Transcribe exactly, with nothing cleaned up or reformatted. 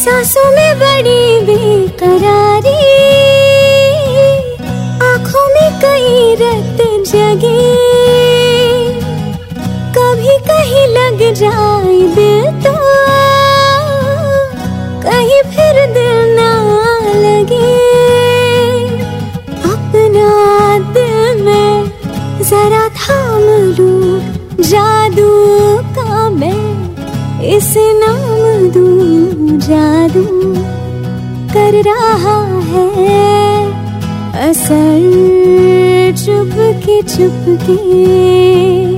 सांसों में बड़ी बेकरारी, आंखों में कई रत जगे, कभी कहीं लग जाए दिल तो कहीं फिर दिल ना लगे। अपना दिल में जरा थाम लूं, जादू का मैं इसे नाम दूं। जादू कर रहा है असर, चुपके चुपके